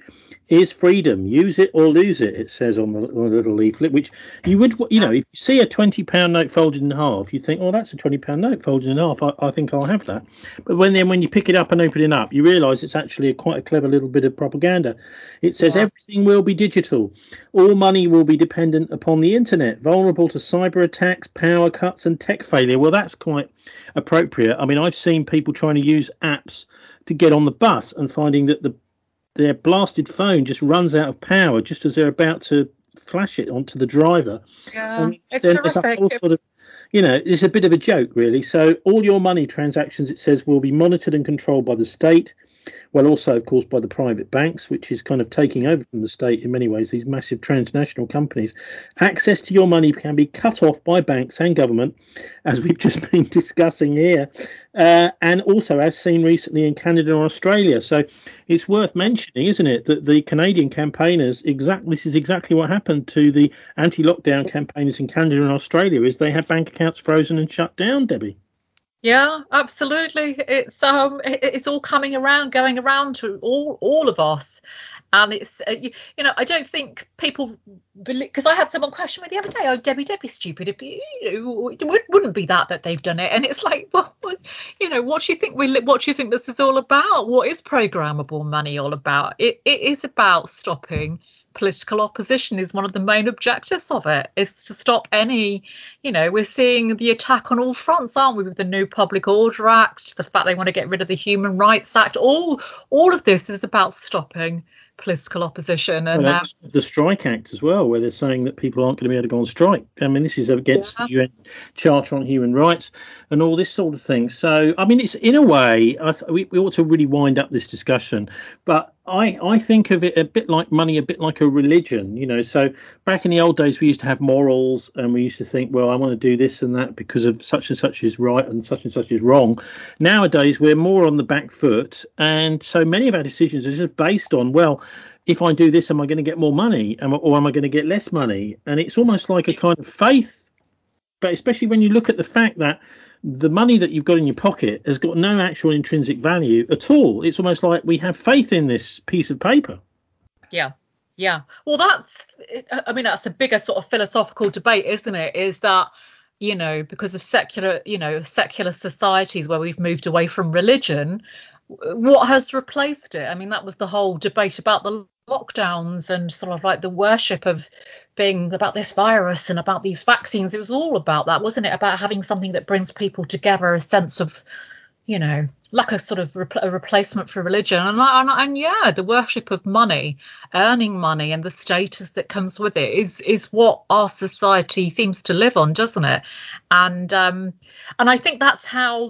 is freedom. Use it or lose it, it says on the, on the little leaflet, which you would, you know, if you see a twenty pound note folded in half, you think, oh, that's a twenty pound note folded in half. I, I think I'll have that. But when then when you pick it up and open it up, you realise it's actually a quite a clever little bit of propaganda. It says Yeah. everything will be digital. All money will be dependent upon the internet, vulnerable to cyber attacks, power cuts and tech failure. Well, that's quite appropriate. I mean, I've seen people trying to use apps to get on the bus and finding that the their blasted phone just runs out of power just as they're about to flash it onto the driver. Yeah, And it's then there's a horrific. whole sort of, you know, it's a bit of a joke, really. So all your money transactions, it says, will be monitored and controlled by the state. Well, also, of course, by the private banks, which is kind of taking over from the state in many ways, these massive transnational companies. Access to your money can be cut off by banks and government, as we've just been discussing here, uh, and also as seen recently in Canada and Australia. So it's worth mentioning, isn't it, that the Canadian campaigners, exact this is exactly what happened to the anti-lockdown campaigners in Canada and Australia, is they had bank accounts frozen and shut down, Debbie. Yeah, absolutely. It's um, it, it's all coming around, going around to all all of us, and it's uh, you, you know I don't think people believe, because I had someone question me the other day, oh, Debbie, Debbie's stupid. If you, you know, it would- wouldn't be that that they've done it, and it's like, well, what- you know, what do you think we li- what do you think this is all about? What is programmable money all about? It it is about stopping political opposition. Is one of the main objectives of it, is to stop any, you know, we're seeing the attack on all fronts, aren't we, with the new Public Order Act, the fact they want to get rid of the Human Rights Act. All all of this is about stopping political opposition. And Well, um, that's the Strike Act as well, where they're saying that people aren't going to be able to go on strike. I mean, this is against yeah, the U N Charter on Human Rights and all this sort of thing. So, I mean, it's in a way, I th- we, we ought to really wind up this discussion. But I, I think of it a bit like money, a bit like a religion, you know. So back in the old days, we used to have morals and we used to think, well, I want to do this and that because of such and such is right and such and such is wrong. Nowadays, we're more on the back foot. And so many of our decisions are just based on, well, if I do this, am I going to get more money, or am I going to get less money? And it's almost like a kind of faith, but especially when you look at the fact that the money that you've got in your pocket has got no actual intrinsic value at all. It's almost like we have faith in this piece of paper. yeah, yeah. Well, that's, I mean, that's a bigger sort of philosophical debate, isn't it? Is that, you know, because of secular, you know, secular societies where we've moved away from religion, what has replaced it? I mean, that was the whole debate about the lockdowns and sort of like the worship of being about this virus and about these vaccines. It was all about that, wasn't it? About having something that brings people together, a sense of, you know, like a sort of repl- a replacement for religion. And, and, and yeah, the worship of money, earning money and the status that comes with it is is what our society seems to live on, doesn't it? And um, and I think that's how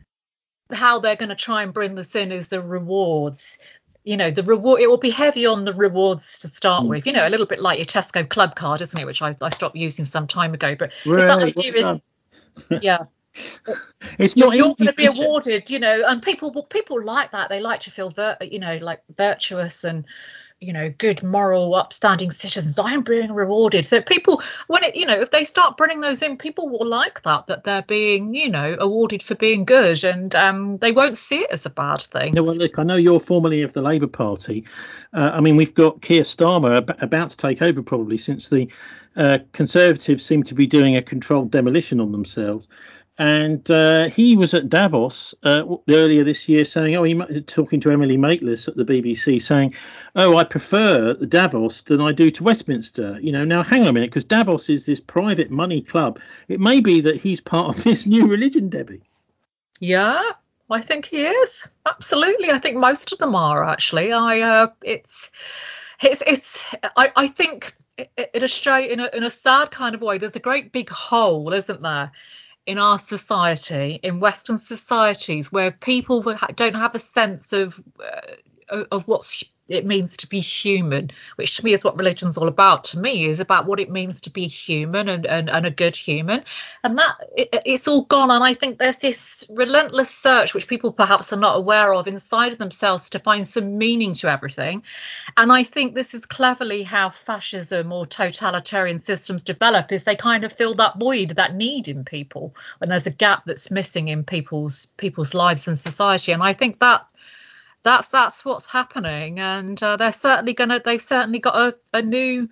how they're going to try and bring this in, is the rewards. You know, the reward, it will be heavy on the rewards to start with, you know, a little bit like your Tesco club card, isn't it, which I, I stopped using some time ago. But it's that Right, well idea is, done. yeah, It's you're, not you're going easy, to be is it? awarded, you know, and people people like that. They like to feel vir- you know, like virtuous and, you know, good, moral, upstanding citizens. I am being rewarded. So people, when it, you know, if they start bringing those in, people will like that, that they're being, you know, awarded for being good, and um, they won't see it as a bad thing. No, well, look, I know you're formerly of the Labour Party. Uh, I mean, we've got Keir Starmer ab- about to take over probably, since the uh, Conservatives seem to be doing a controlled demolition on themselves. And uh, he was at Davos uh, earlier this year saying, oh, he talking to Emily Maitlis at the B B C saying, oh, I prefer Davos than I do to Westminster. You know, now hang on a minute, because Davos is this private money club. It may be that he's part of this new religion, Debbie. Yeah, I think he is. Absolutely. I think most of them are, actually. I uh it's it's it's I, I think in a straight in a in a sad kind of way, there's a great big hole, isn't there, in our society, in Western societies, where people don't have a sense of uh, of what it means to be human, which to me is what religion's all about. To me, is about what it means to be human, and, and, and a good human, and that it, it's all gone. And I think there's this relentless search, which people perhaps are not aware of, inside of themselves to find some meaning to everything. And I think this is cleverly how fascism or totalitarian systems develop, is they kind of fill that void, that need in people, when there's a gap that's missing in people's people's lives and society. And I think that that's that's what's happening, and uh, they're certainly gonna. They've certainly got a, a new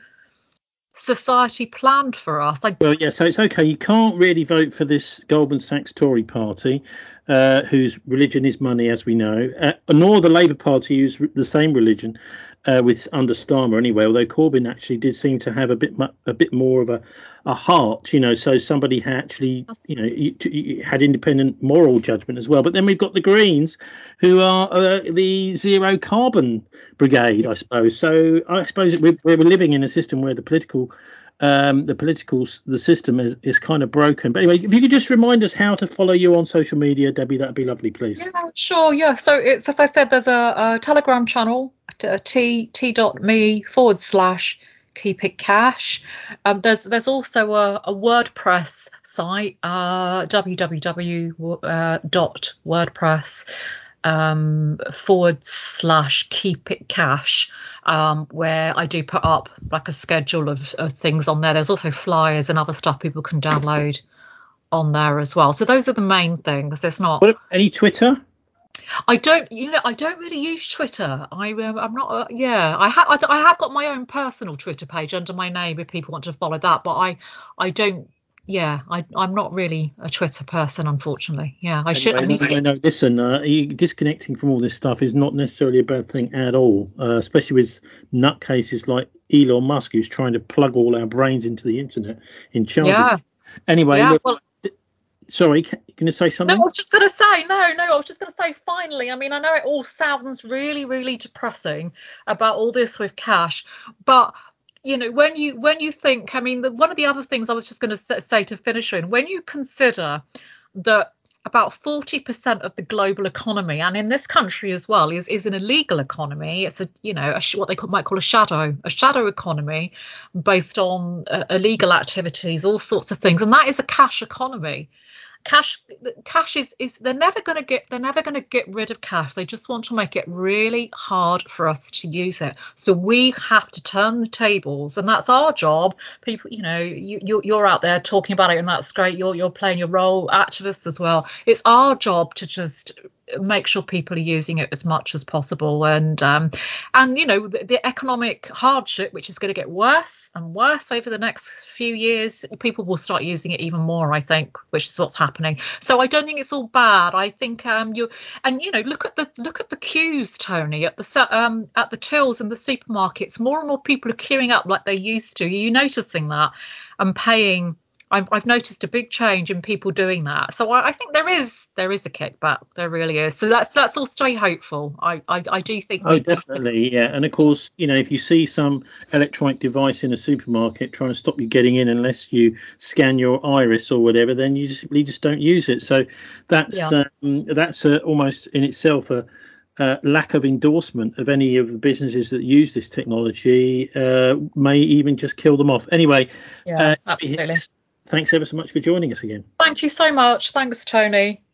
society planned for us. I, well, yeah, so it's okay. You can't really vote for this Goldman Sachs Tory party, uh, whose religion is money, as we know, uh, nor the Labour Party, who's the same religion, uh, with under Starmer anyway. Although Corbyn actually did seem to have a bit mu- a bit more of a, a heart, you know. So somebody had actually, you know, you, you had independent moral judgment as well. But then we've got the Greens, who are uh, the zero carbon brigade, I suppose. So I suppose we're, we're living in a system where the political um, the political the system is, is kind of broken. But anyway, if you could just remind us how to follow you on social media, Debbie, that'd be lovely, please. yeah, sure, yeah. So it's, as I said, there's a, a Telegram channel, t t t.me forward slash keep it cash. Um, there's there's also a, a WordPress site, uh, www uh, dot wordpress um forward slash keep it cash, um where I do put up like a schedule of, of things on there. There's also flyers and other stuff people can download on there as well. So those are the main things. There's not what, any Twitter? I don't, you know, I don't really use Twitter. I, um, I'm not. Uh, yeah, I have. I, I have got my own personal Twitter page under my name if people want to follow that. But I, I don't. Yeah, I, I'm not really a Twitter person, unfortunately. Yeah, I should. I Anyway, need to no, no, no, listen, uh, you disconnecting from all this stuff is not necessarily a bad thing at all, uh, especially with nutcases like Elon Musk, who's trying to plug all our brains into the internet in charge. Yeah, Anyway, yeah. look, Well, sorry, can, can you say no, I something? was just going to say, no, no, I was just going to say, finally, I mean, I know it all sounds really, really depressing about all this with cash, but, you know, when you when you think, I mean, the, one of the other things I was just going to say to finish in, when you consider that about forty percent of the global economy, and in this country as well, is, is an illegal economy. It's a, you know, a, what they might call a shadow, a shadow economy based on uh, illegal activities, all sorts of things. And that is a cash economy. Cash, cash is, is they're never going to get they're never going to get rid of cash. They just want to make it really hard for us to use it. So we have to turn the tables, and that's our job. People, you know, you, you're, you're out there talking about it, and that's great. You're you're playing your role, activists as well. It's our job to just make sure people are using it as much as possible, and um and you know the, the economic hardship, which is going to get worse and worse over the next few years, people will start using it even more, I think, which is what's happening. So I don't think it's all bad. I think um you and you know look at the look at the queues, Tony, at the um at the tills in the supermarkets. More and more people are queuing up like they used to. Are you noticing that? And paying. I've, I've noticed a big change in people doing that. So I, I think there is there is a kickback. There really is. So let's let's all stay hopeful. I I, I do think. Oh, definitely, yeah. And of course, you know, if you see some electronic device in a supermarket trying to stop you getting in unless you scan your iris or whatever, then you just you just don't use it. So that's Yeah. um, that's uh, almost in itself a uh, lack of endorsement of any of the businesses that use this technology, uh, may even just kill them off. Anyway, Yeah, uh, absolutely. thanks ever so much for joining us again. Thank you so much. Thanks, Tony.